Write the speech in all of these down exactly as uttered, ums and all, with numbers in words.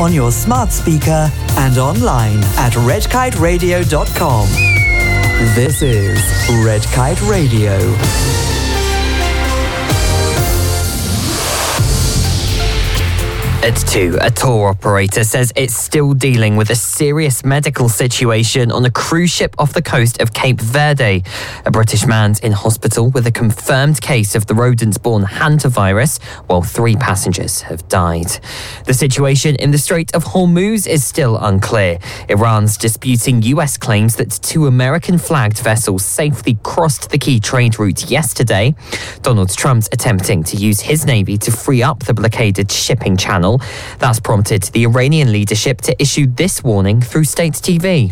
on your smart speaker and online at red kite radio dot com. This is Red Kite Radio. At two, a tour operator says it's still dealing with a serious medical situation on a cruise ship off the coast of Cape Verde. A British man's in hospital with a confirmed case of the rodent-borne hantavirus, while three passengers have died. The situation in the Strait of Hormuz is still unclear. Iran's disputing U S claims that two American-flagged vessels safely crossed the key trade route yesterday. Donald Trump's attempting to use his navy to free up the blockaded shipping channel. That's prompted the Iranian leadership to issue this warning through state T V.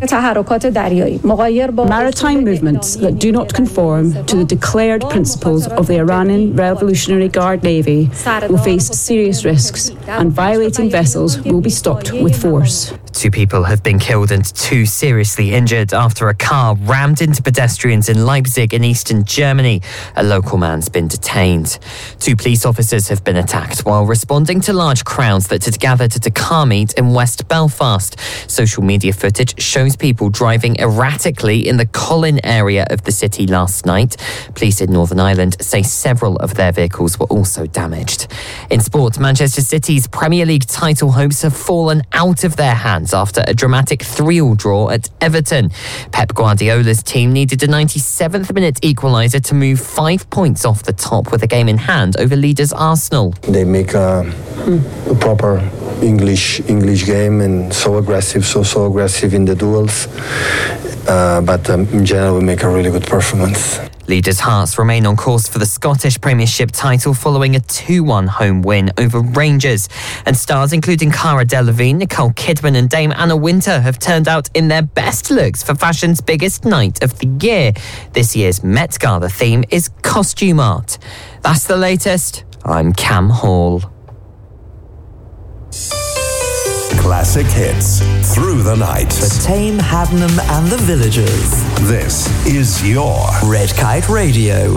Maritime movements that do not conform to the declared principles of the Iranian Revolutionary Guard Navy will face serious risks, and violating vessels will be stopped with force. Two people have been killed and two seriously injured after a car rammed into pedestrians in Leipzig in eastern Germany. A local man's been detained. Two police officers have been attacked while responding to large crowds that had gathered at a car meet in West Belfast. Social media footage shows people driving erratically in the Colin area of the city last night. Police in Northern Ireland say several of their vehicles were also damaged. In sport, Manchester City's Premier League title hopes have fallen out of their hands after a dramatic three-all draw at Everton. Pep Guardiola's team needed a ninety-seventh minute equaliser to move five points off the top with a game in hand over leaders Arsenal. They make a, a proper English English game, and so aggressive, so so aggressive in the duels. Uh, but um, in general, we make a really good performance. Leaders Hearts remain on course for the Scottish Premiership title following a two one home win over Rangers. And stars including Cara Delevingne, Nicole Kidman and Dame Anna Wintour have turned out in their best looks for fashion's biggest night of the year. This year's Met Gala theme is costume art. That's the latest. I'm Cam Hall. Classic hits through the night. The Tame, Hadnam and the Villagers. This is your Red Kite Radio.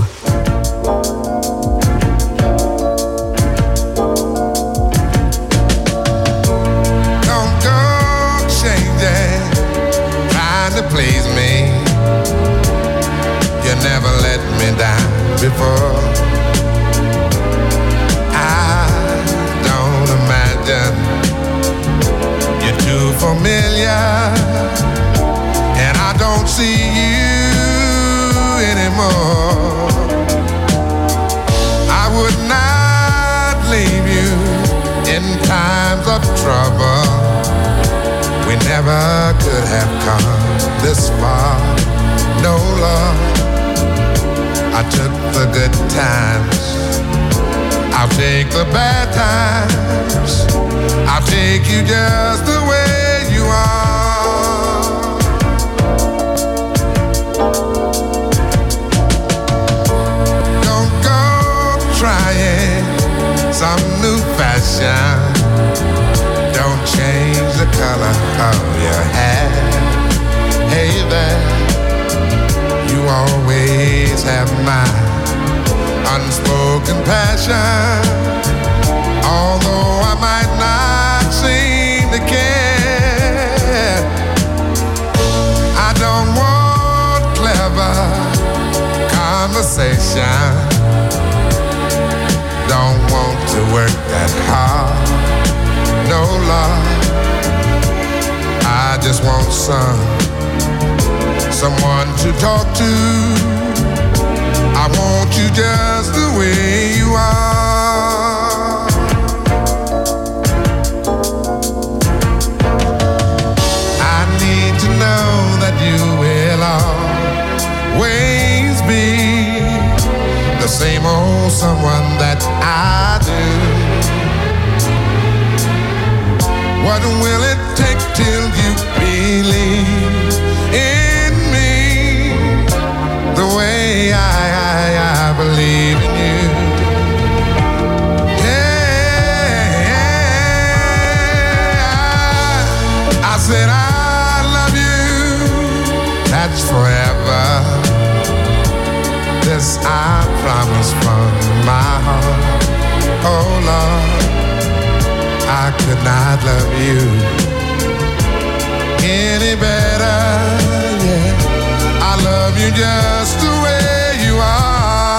Don't go changing, trying to please me. You never let me down before. I don't imagine you're too familiar, and I don't see you anymore. I would not leave you in times of trouble. We never could have come this far. No, Lord, I took the good times, I'll take the bad times. I'll take you just the way you are. Don't go trying some new fashion. Don't change the color of your hair. Hey there, you always have my unspoken passion. Although I might not seem to care, I don't want clever conversation. Don't want to work that hard. No, Lord, I just want some someone to talk to. I want you just the way you are. I need to know that you will always be the same old someone that I do. What will it take till you believe in me the way I, I, I believe in you? Yeah, I, I said I love you, that's forever. This I promise from my heart. Oh Lord, I could not love you any better, yeah. I love you just the way you are.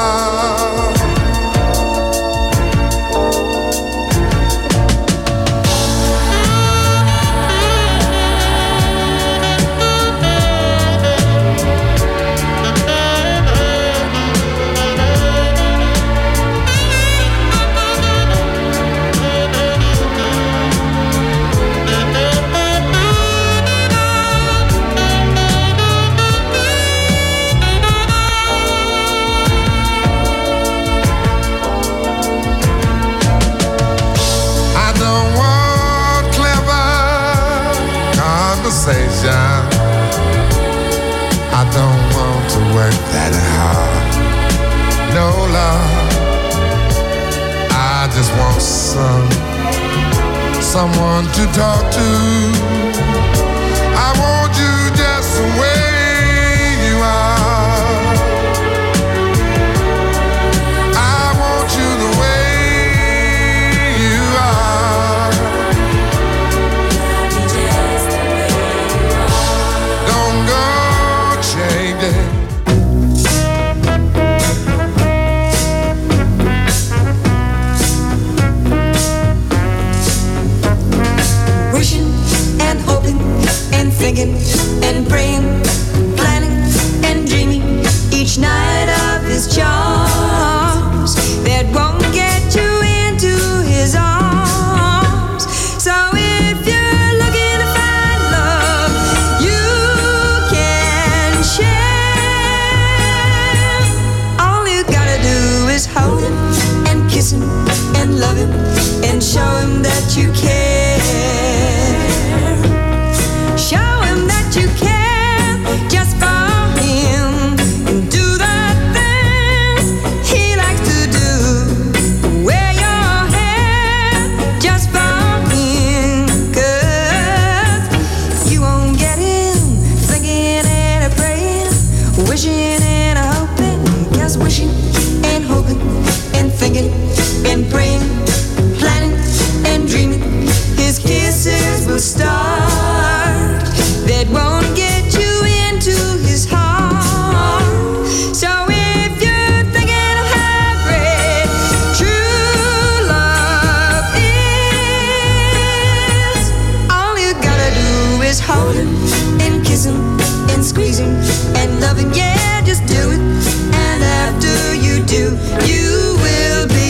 I don't want to work that hard. No love. I just want some someone to talk to. I want you just the way you are. I want you the way you are. Don't go changing. Wishing and hoping and thinking and praying, planning and dreaming each night of his charms that won't get you into his arms. So if you're looking to find love, you can share. All you gotta do is hold him and kiss him and love him and show him that you care. Show him that you care just for him and do the things he likes to do. Wear your hair just for him, 'cause you won't get him thinking and a praying, wishing and a hoping. Just wishing and hoping and thinking and praying, planning and dreaming. His kisses will start that won't get you into his heart. So if you're thinking of how great true love is, all you gotta do is hold him and kiss him and squeeze him and love him. Yeah, just do it. And after you do, you will be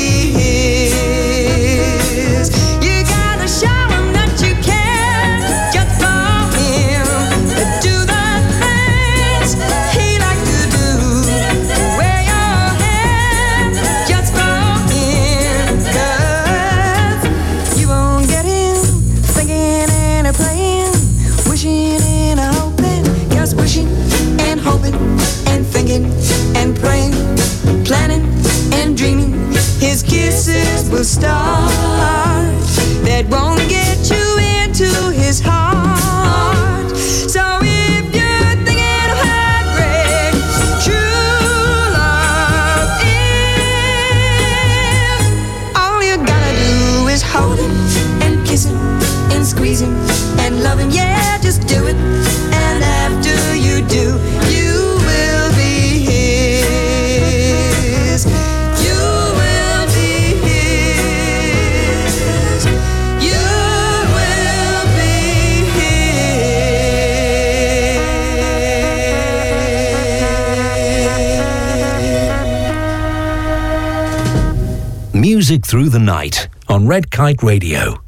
his. You gotta show him that you care just for him. Do the things he likes to do. Wear your hair just for him, 'cause you won't get him thinking and a praying, wishing and a hoping. Just wishing and hoping and thinking and praying, planning and dreaming. His kisses will start that won't get you into his heart. So if you're thinking of how great true love is, all you gotta do is hold him and kiss him and squeeze him and love him. Yeah, just do it. And after you do, you will be his. You will be his. You will be his. Music Through the Night on Red Kite Radio.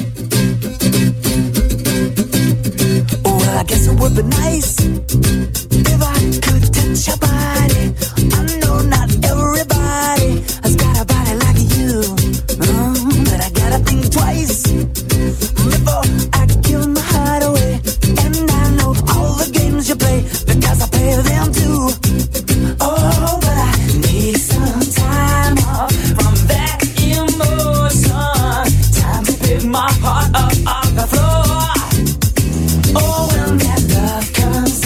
Well, I guess it would be nice if I could touch your body. I know not everybody has got a body like you, um, but I gotta think twice before I give my heart away. And I know all the games you play because I play them too. Oh, but I need some time off from that emotion. Time to pick my heart up off the floor. Oh, when that love comes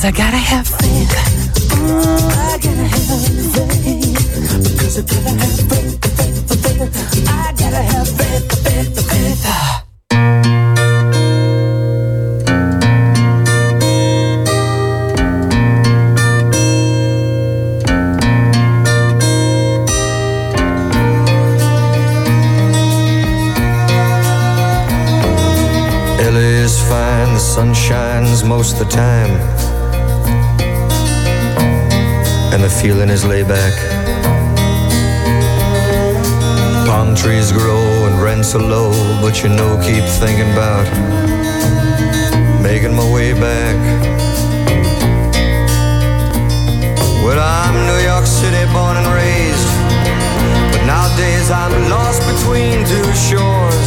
'cause I gotta have faith. Oh, I gotta have faith. Because I gotta have faith, faith, faith. I gotta have faith, faith, faith. L A is fine, the sun shines most of the time, and the feeling is laid back. Palm trees grow and rents are low, but you know, keep thinking about making my way back. Well, I'm New York City born and raised, but nowadays I'm lost between two shores.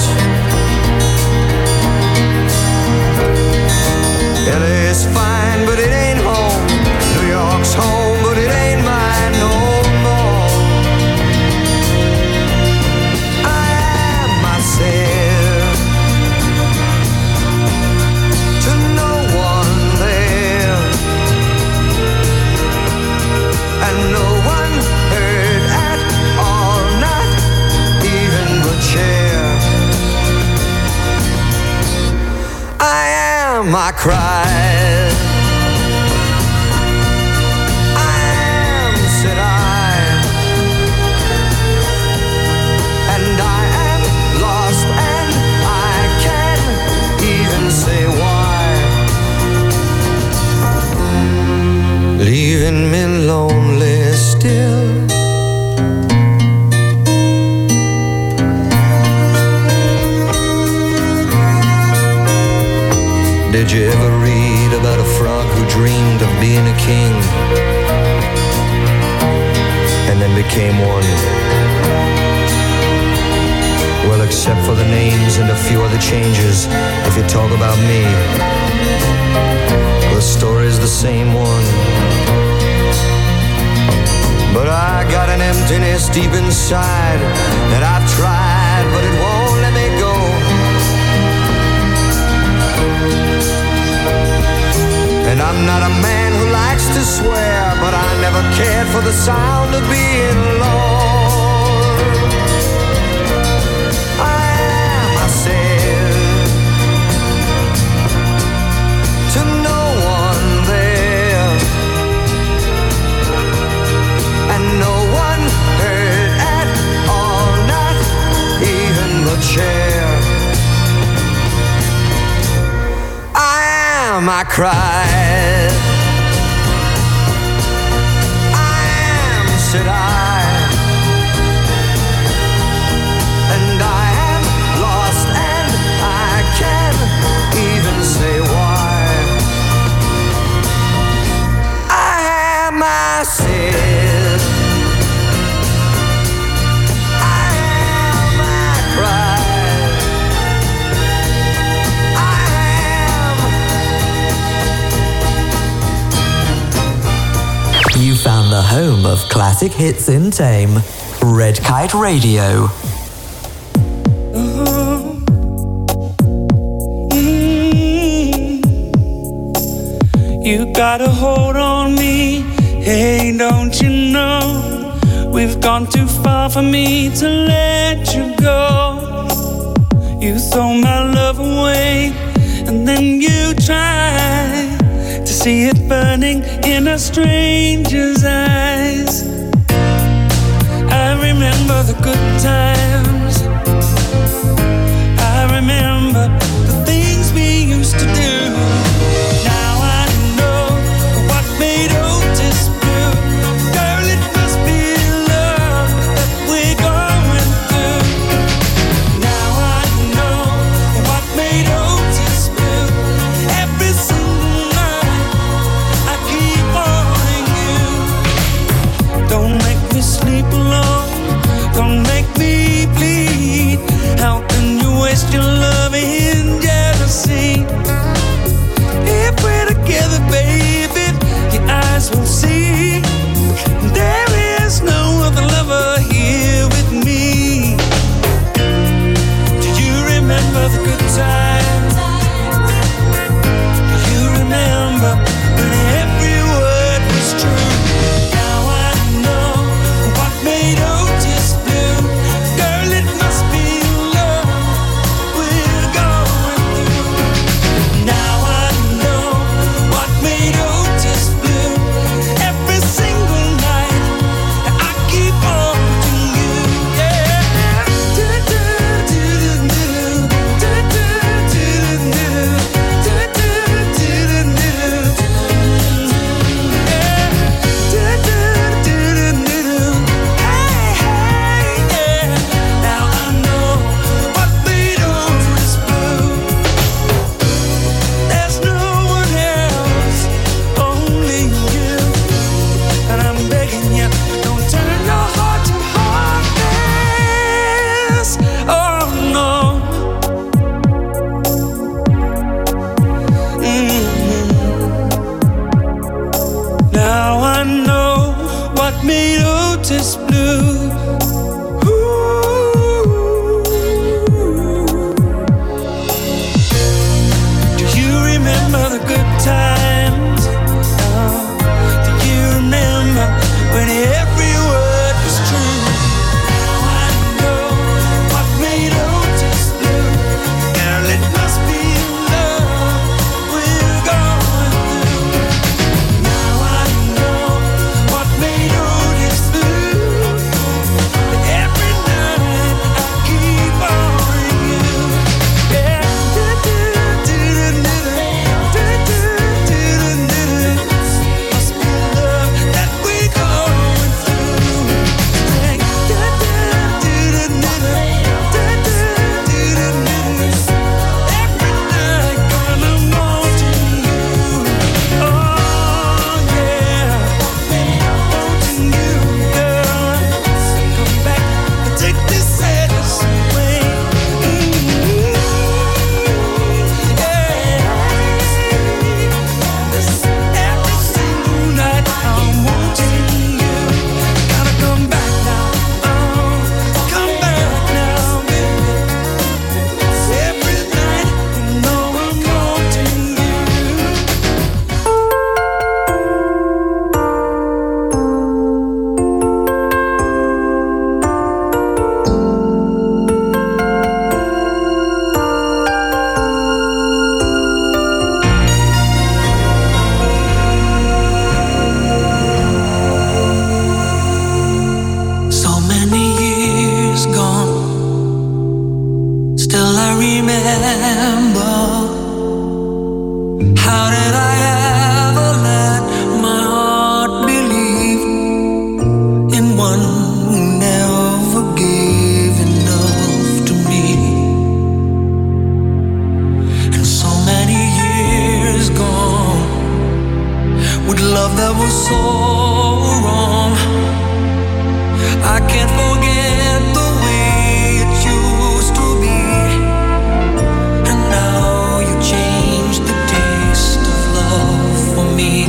L A is fine, but it ain't home. New York's home, but it ain't mine no more. I am myself, to no one there, and no one heard at all, not even the chair. I am, I cried. I am, said I, and I am lost, and I can't even say why. Leaving me lonely still. Did you ever read about a frog who dreamed of being a king and then became one? Well, except for the names and a few other changes, if you talk about me, the story's the same one. But I got an emptiness deep inside that I've tried, but it won't let me go. And I'm not a man who likes to swear, but I never cared for the sound of being alone. I am myself, to no one there, and no one heard at all, not even the chair. I am, I cried. I am, said I, and I am lost, and I can't even say why. I am myself. I am, I cried. I am. You found the home of classic hits in Tame. Red Kite Radio. You got a hold on me, hey, don't you know? We've gone too far for me to let you go. You throw my love away, and then you try to see it burning in a stranger's eyes. I remember the good times, I remember the things we used to do. Now I know what made Otis blue. Girl, it must be love that we're going through. Now I know what made Otis blue. Every single night I keep wanting you. Don't make me sleep alone, don't make me bleed. How can you waste your love in jealousy? If we're together, baby, your eyes will see there is no other lover here with me. Do you remember the good times? Do you remember when every remember. How did I ever let my heart believe in one who never gave enough to me? And so many years gone with love that was so wrong. I can't forget the way it used to be. And now you changed the taste of love for me.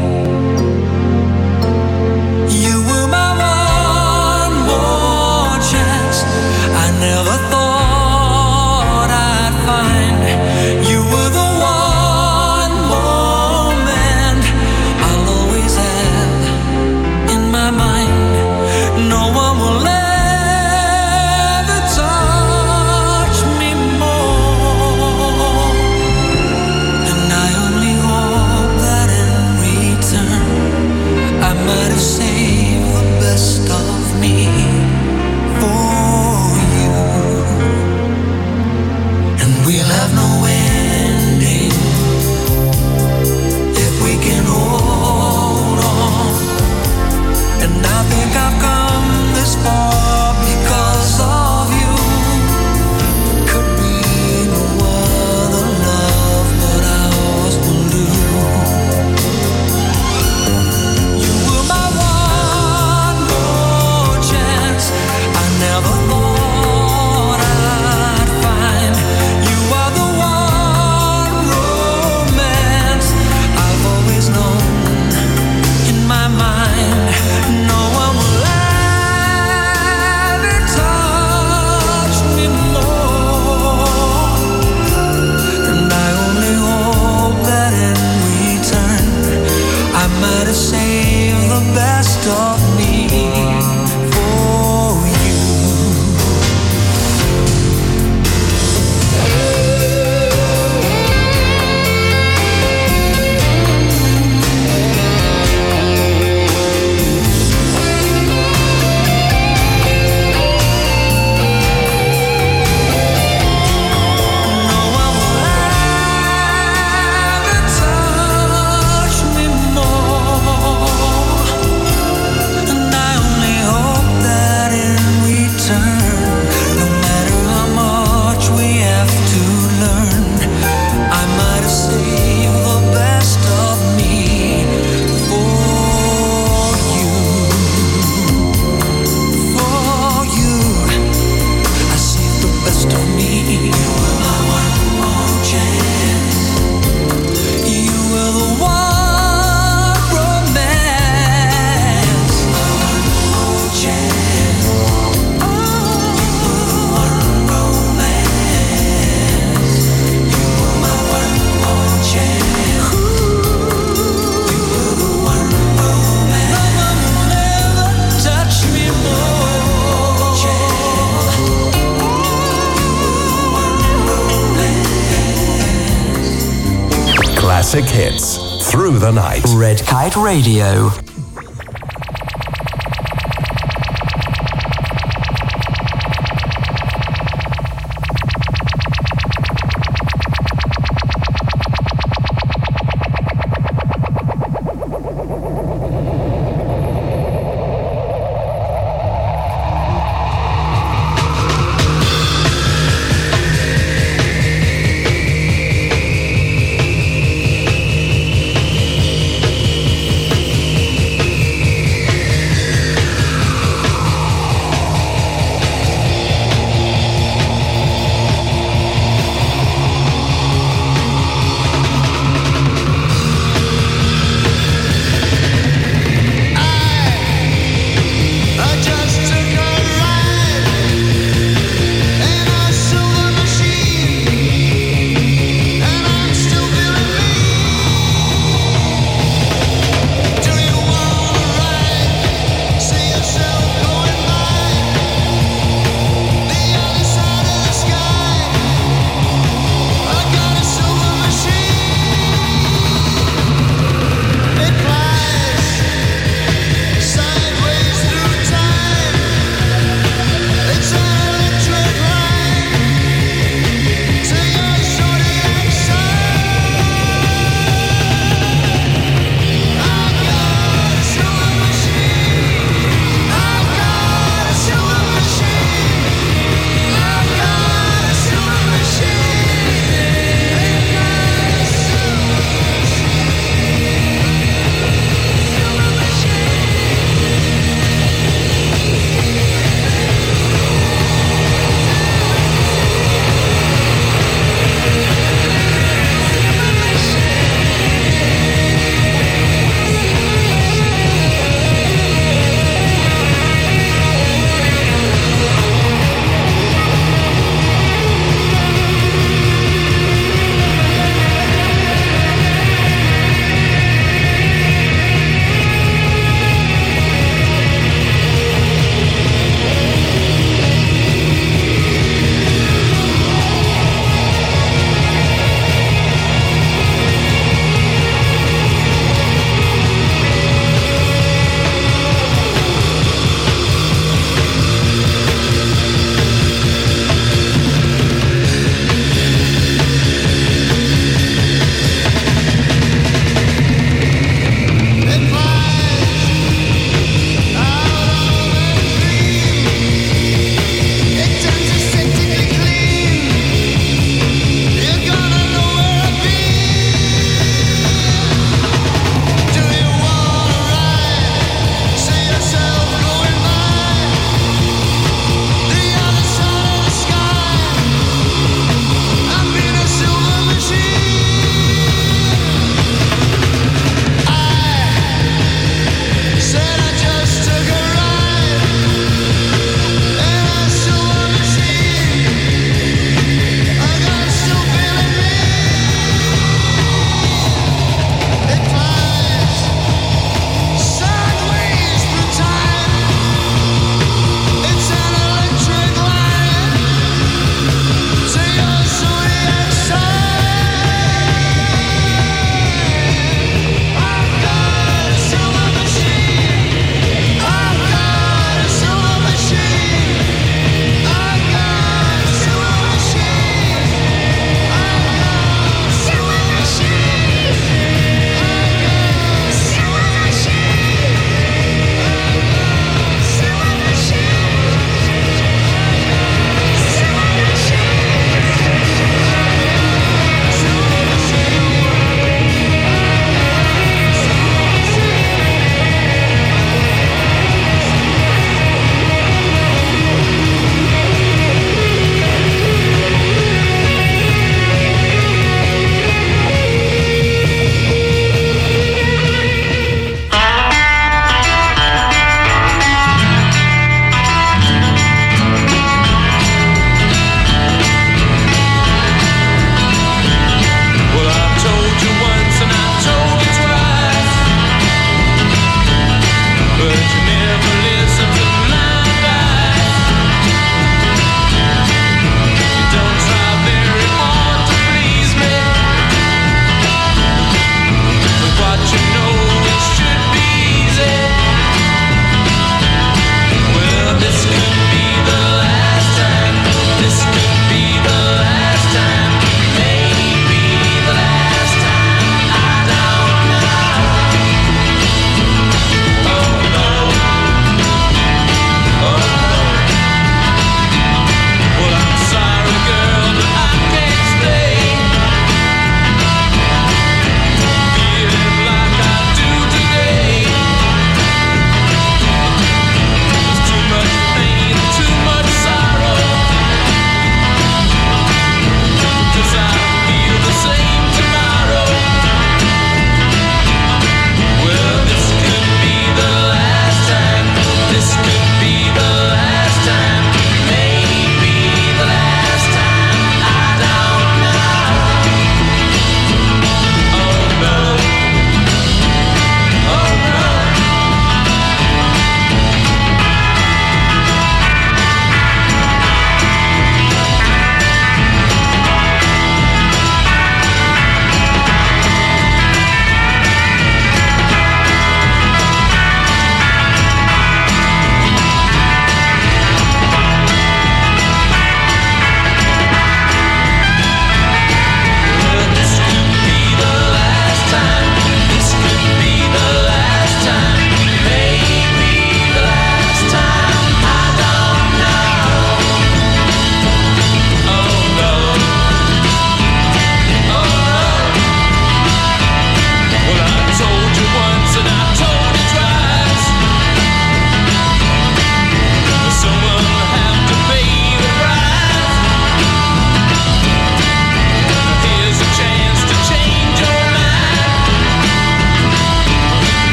You were my one more chance. I never thought I'd find. You were the one moment I'll always have in my mind. No one will ever touch me more. And I only hope that in return I might have saved the best of me for you. And we'll have no ending if we can hold on. And I think I've come this far because of you. Could be no other love but ours will do. You were my one more chance. I never thought I'd find. You are the one romance I've always known in my mind. No one will ever touch me more. And I only hope that in return I might have saved the best of me for you. No one will ever touch me more. And I only hope that in return, no matter how much we have to learn, I might have saved the best of me for you. For you, I saved the best of me. You were my one more chance. You were the one romance. My one more chance. You were the one romance. You were my one more chance. You were the one romance. No one will ever touch me more. You were the one romance. Classic hits through the night. Red Kite Radio.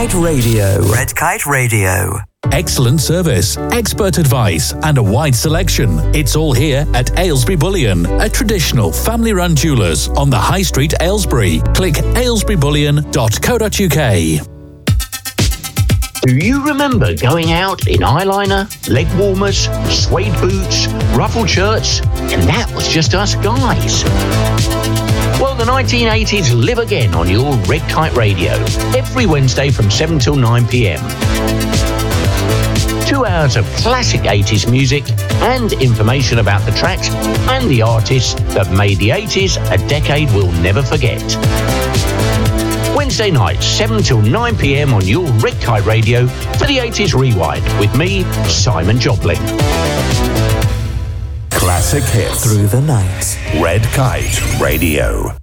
Kite Radio. Red Kite Radio. Excellent service, expert advice, and a wide selection. It's all here at Aylesbury Bullion, a traditional family-run jewellers on the High Street, Aylesbury. Click aylesbury bullion dot co dot uk. Do you remember going out in eyeliner, leg warmers, suede boots, ruffled shirts, and that was just us guys? Well, the nineteen eighties live again on your Red Kite Radio, every Wednesday from seven till nine p.m. Two hours of classic eighties music and information about the tracks and the artists that made the eighties a decade we'll never forget. Wednesday nights, seven till nine p.m. on your Red Kite Radio for the eighties Rewind with me, Simon Joplin. Classic hits through the night. Red Kite Radio.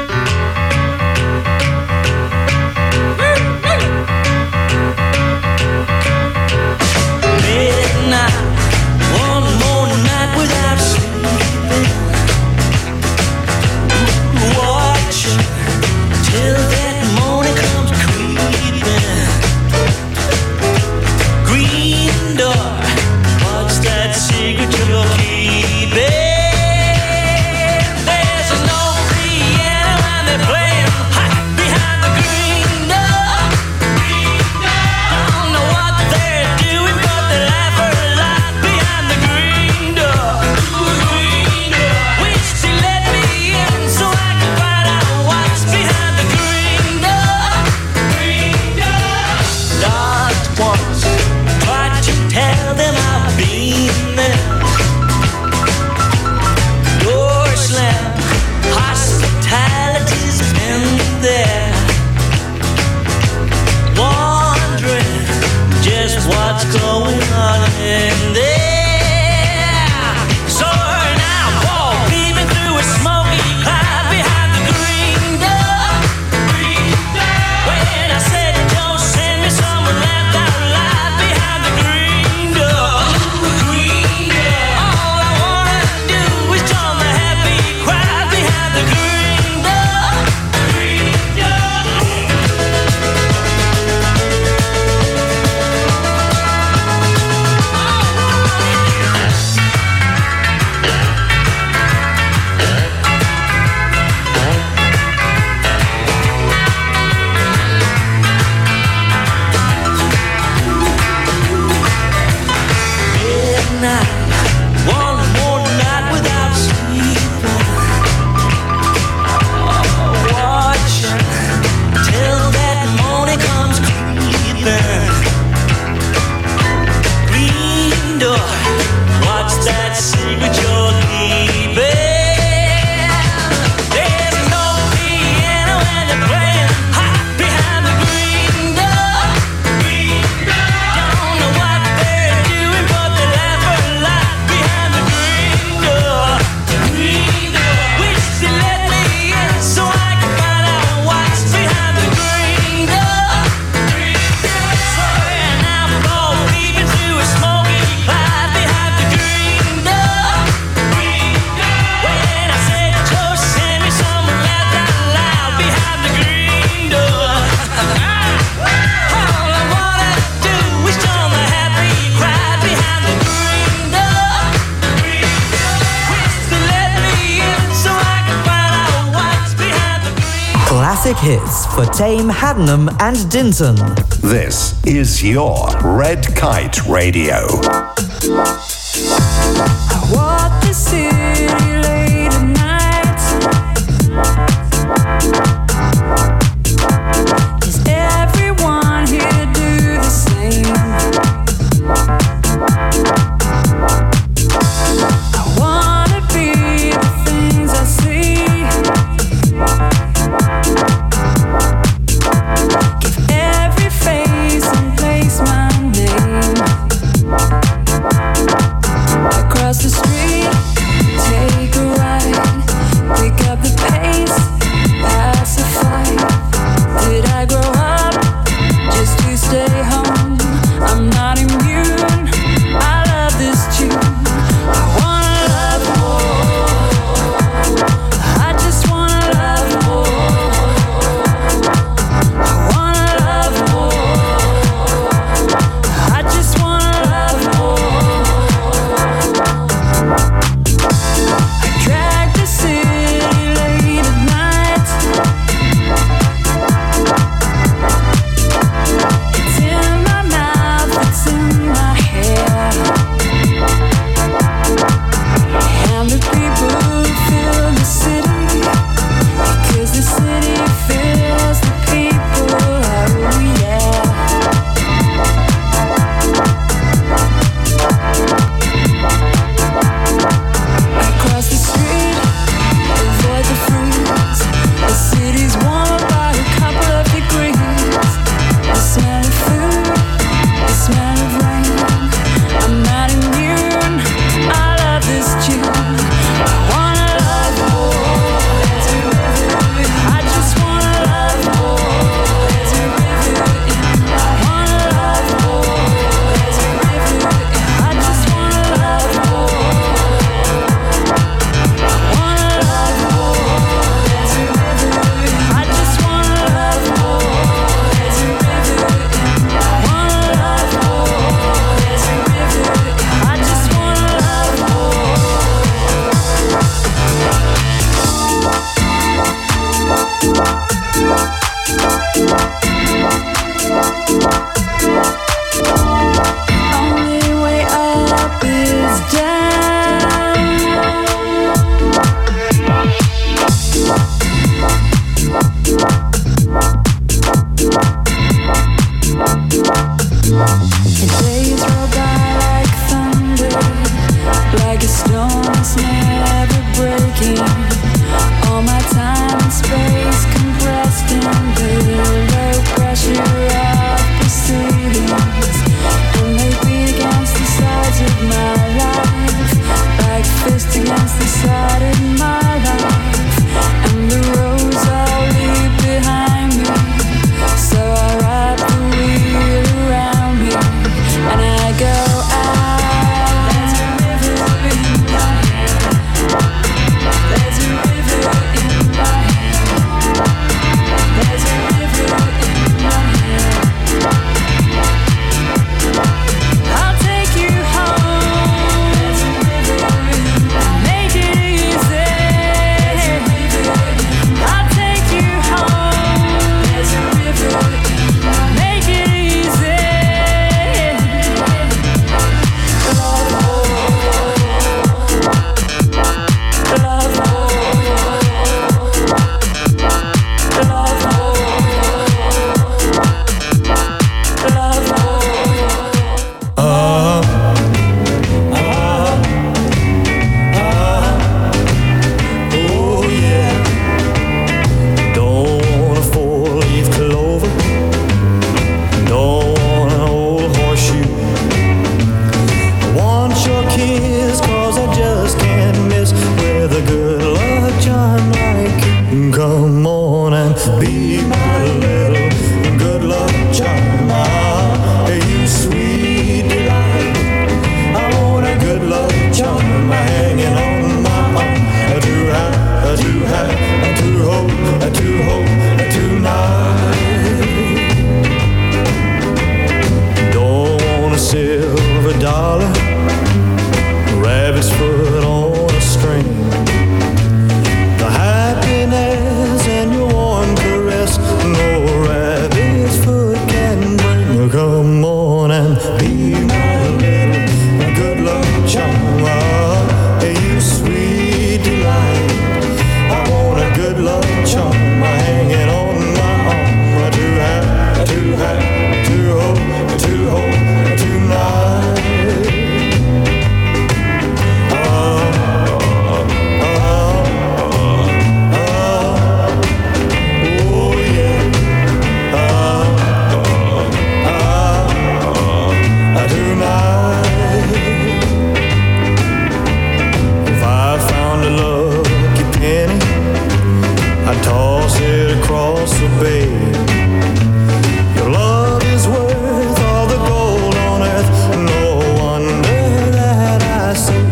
Classic hits for Tame, Haddenham and Dinton. This is your Red Kite Radio. I walk the city late at night. Does everyone here do the same? I wanna be the things I see. Give every face and place my name.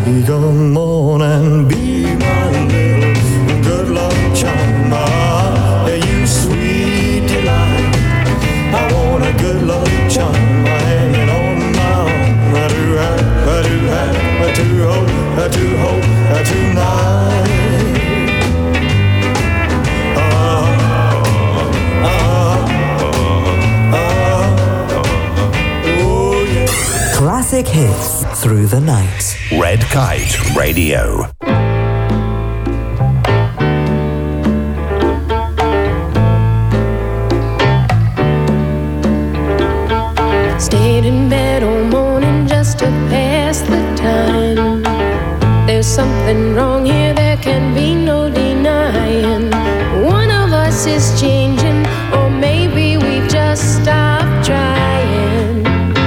baby, come on and be my little good luck charm. Ah, you sweet delight. I want a good luck charm hanging on my arm. I do have, I do have, I do hope, I do hope, I tonight. Classic hits through the night. Red Kite Radio. Stayed in bed all morning just to pass the time. There's something wrong here, there can be no denying. One of us is changing, or maybe we've just stopped trying.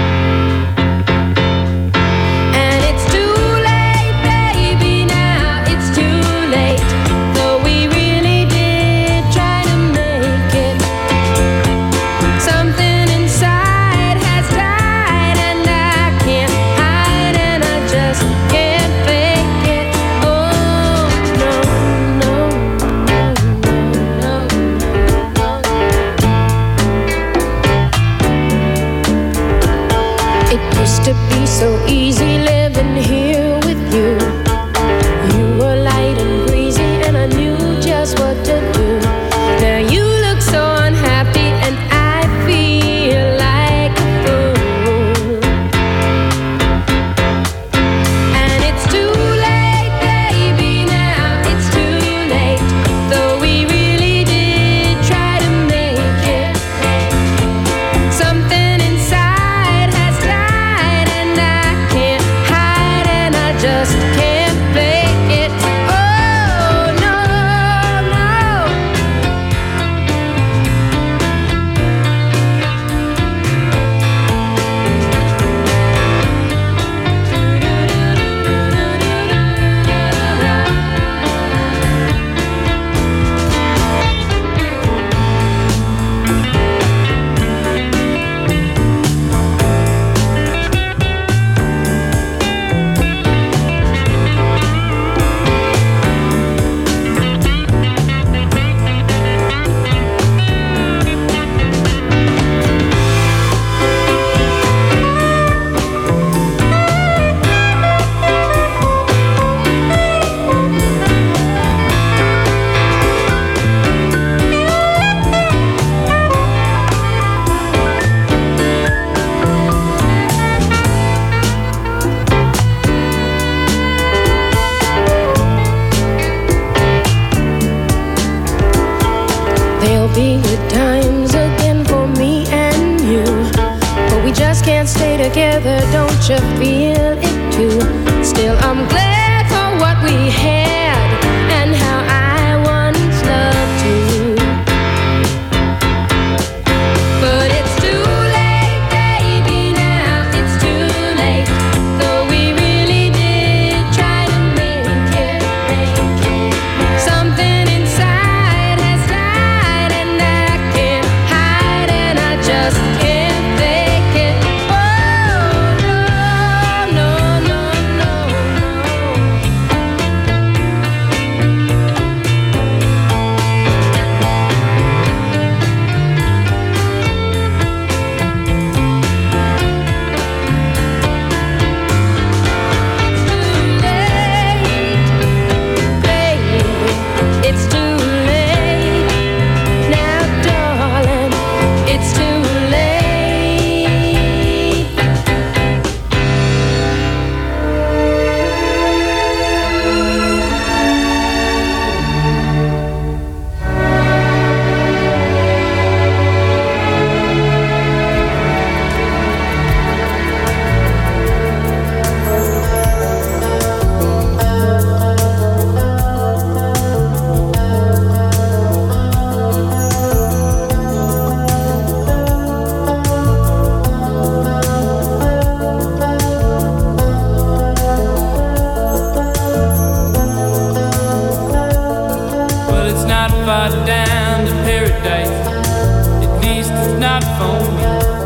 And it's too late, baby, now it's too late. Though we really did try to make it. Something inside has died, and I can't hide, and I just can't fake it. Oh, no, no, no, no, no. It used to be so easy living here with you. You were light and breezy, and I knew just what to do. Now you look so unhappy, and I feel like a fool. And it's too late, baby, now it's too late. Though we really did try to make it. Something inside has died, and I can't hide, and I just can't fake it. Oh, no, no. There'll be good times again for me and you, but we just can't stay together, don't you feel it too? Still, I'm glad for what we had and how I once loved you. But it's too late, baby, now it's too late. Though we really did try to make it, make it. Something inside has died, and I can't hide, and I just can't fake it. Oh, no, no, no,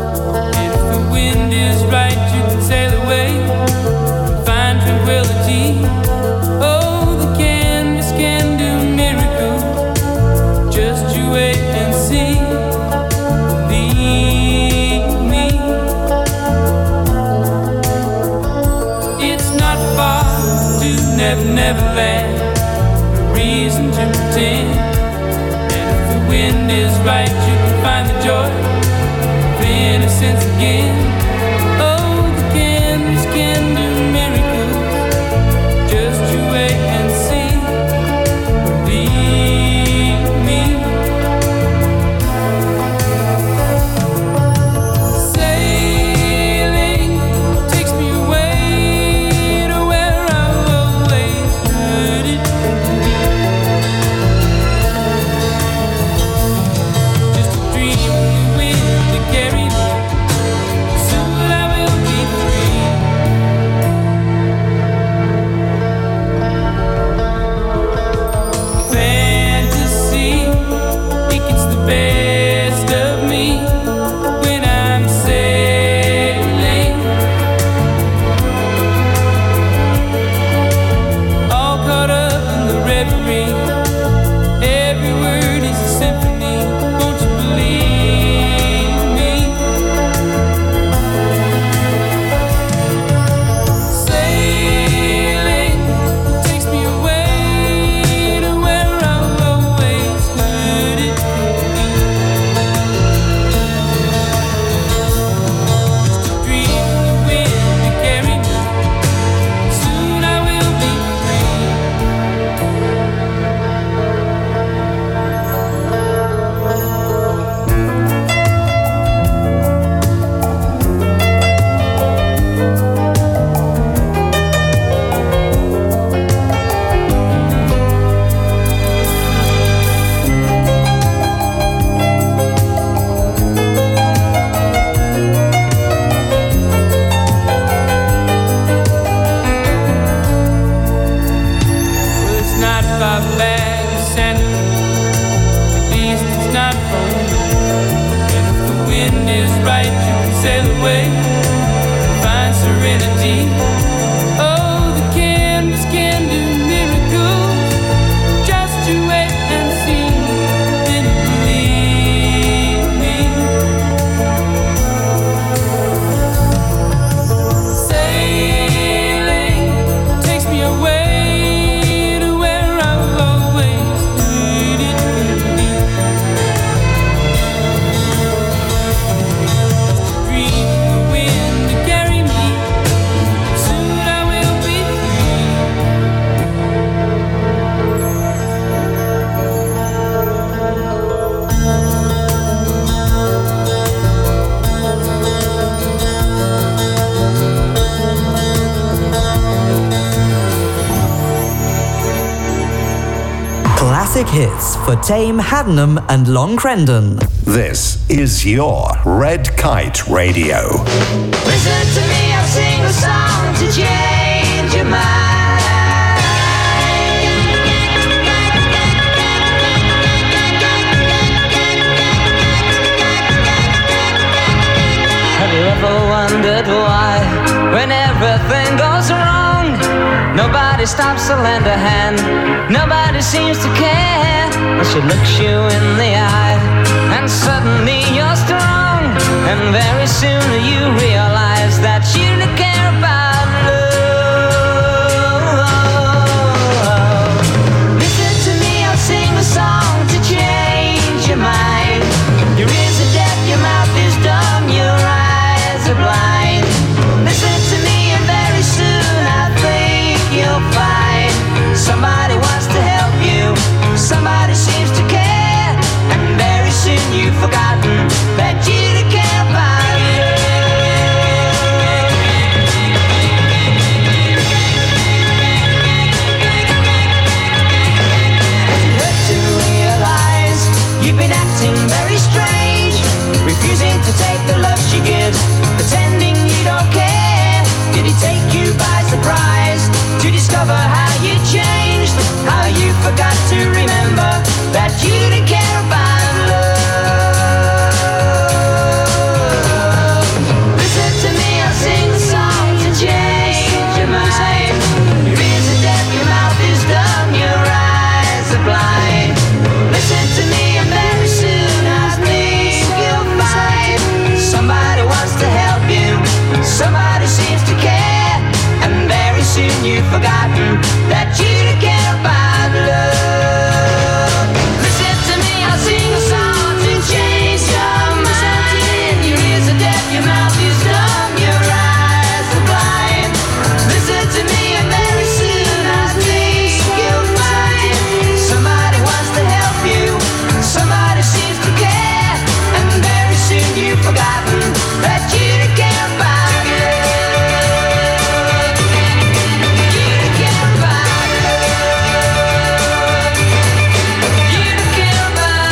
right, you can sail away and find tranquility far to Never Never Land. No reason to pretend. And if the wind is right, you can find the joy of innocence again. Oh, the candles can do miracles. Just you wait and see. Believe me. Sailing takes me away to where I've always heard it. Just a dream of the wind to carry me. Soon I will be free. Fantasy, it gets the best of me when I'm sailing. All caught up in the reverie. Every word is a symphony. Won't you believe me? Sailing takes me away to where I've always heard it. Just a dream of the wind to carry me. Soon I will be free. Well, it's not far back to Santa. At least it's not from me. And if the wind is right, you can sail away and find serenity. Oh, the canvas can do miracles. Just you wait and see. Then believe me. Sailing takes me away to where I've always heard it could be. Just a dream of the wind to carry me. Soon I will be free. Classic hits for Tame, Haddenham and Long Crendon. This is your Red Kite Radio. Listen to me, I'll sing a song to change your mind. Have you ever wondered why, when everything goes wrong, nobody stops to lend a hand, nobody seems to care, but she looks you in the eye, and suddenly you're strong, and very soon you realize that you don't care about love. Listen to me, I'll sing a song to change your mind. Your ears are deaf, your mouth is dumb, your eyes are blind. Listen to me, and very soon I think you'll find somebody wants to help you, somebody seems to care, and very soon you've forgotten that you don't care about love. you've forgotten that you don't care about love. Listen to me, I'll sing a song to change your mind. Your ears are deaf, your mouth is dumb, your eyes are blind. Listen to me, and very soon I think you'll find somebody wants to help you, somebody seems to care, and very soon you've forgotten that you don't care about love. You don't care about love. You don't care about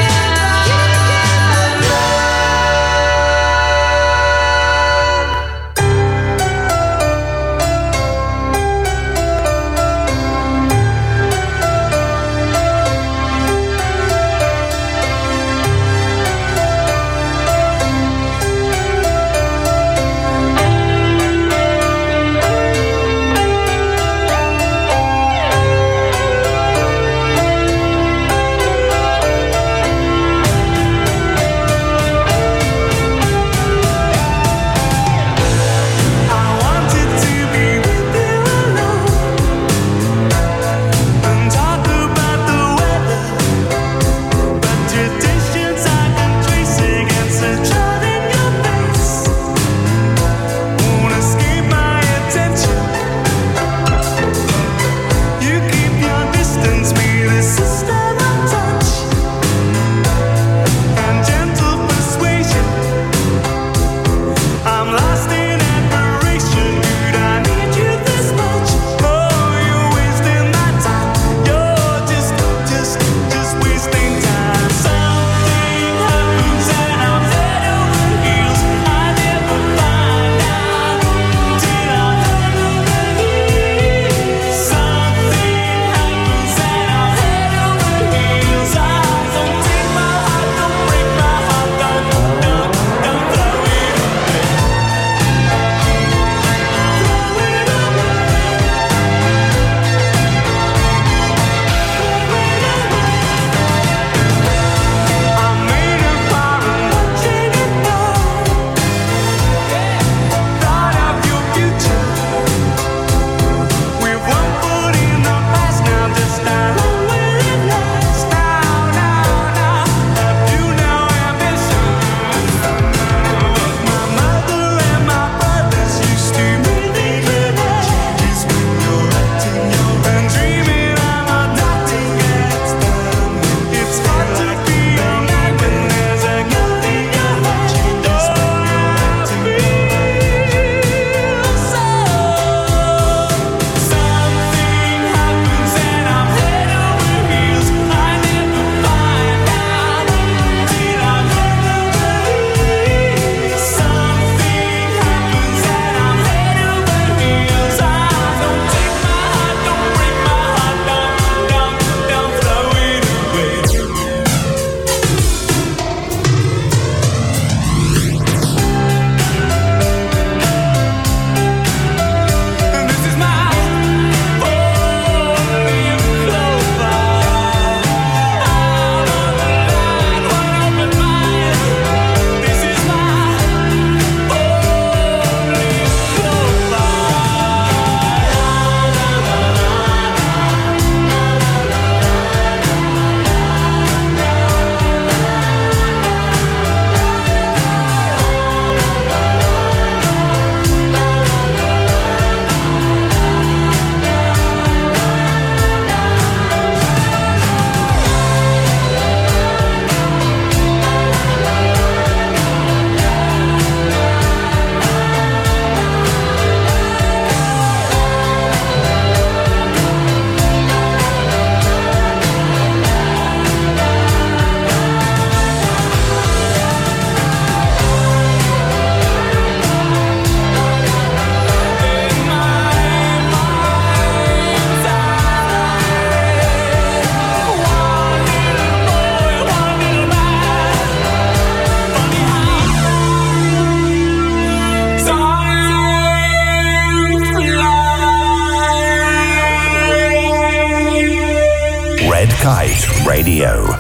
Red Kite Radio.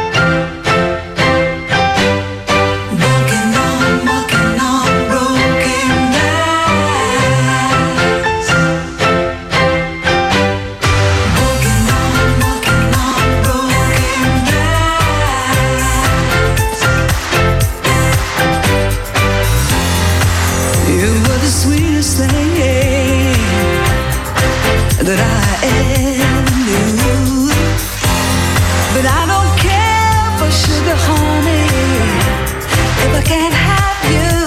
Walking on, walking on broken sweetest thing that I ever knew. But I don't care for sugar, honey, if I can't have you.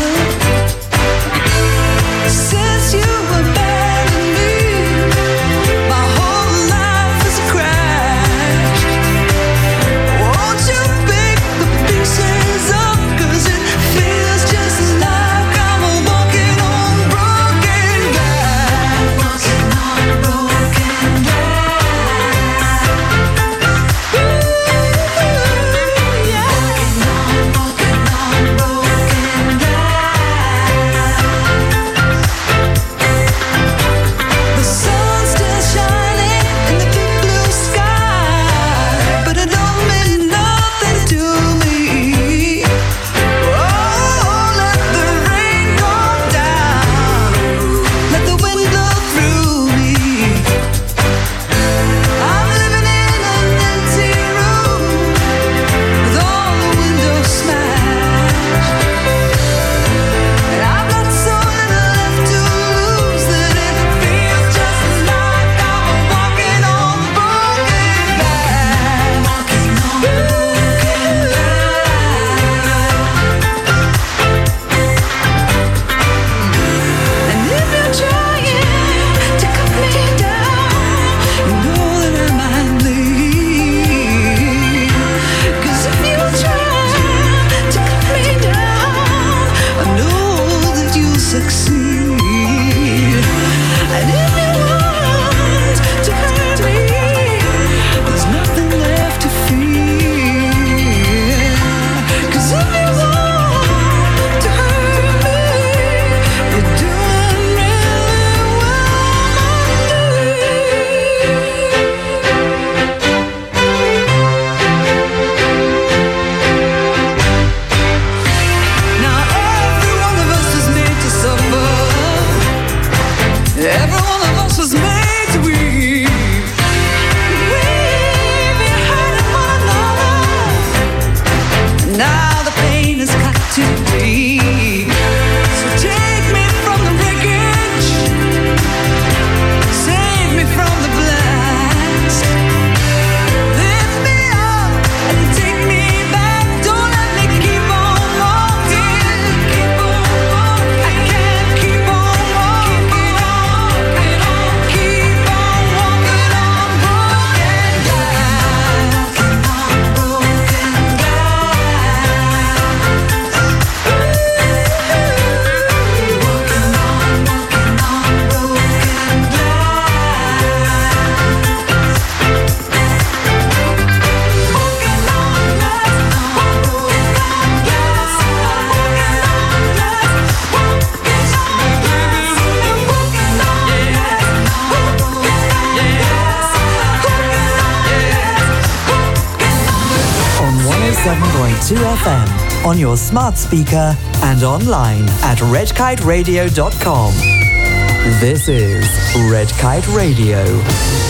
Since you abandoned me, my whole life is a crash. Won't you pick the pieces up, 'cause it feels just like I'm walking on broken glass. Walking on broken glass. Ooh, yeah. Walking on, walking on broken glass. The sun's still shining in the big blue sky, but it don't mean nothing to me. Oh, let the rain come down, let the wind blow through me. I'm living in an empty room with all the windows smashed, and I've got so little left to lose that it feels just like I'm walking on broken glass. Walking on broken glass. And if you're trying to cut me down, you know that I might bleed. 'Cause if you try to cut me down, I know that you'll succeed. And if you want to hurt me, there's nothing left to fear. 'Cause if you want to hurt me, you're doing really Now every one of us is made to suffer. Every one of us was made to weep. We've been hurting one another. Now the pain has got to be. So take me from the wreckage, save me from the blast. Lift me up and take me back. Don't let me keep on walking. Keep on walking. I can't keep on walking. Keep on walking. Keep on walking on broken glass. Walking on broken glass. Walking on, walking on broken On one oh seven point two F M, on your smart speaker and online at red kite radio dot com. This is Red Kite Radio.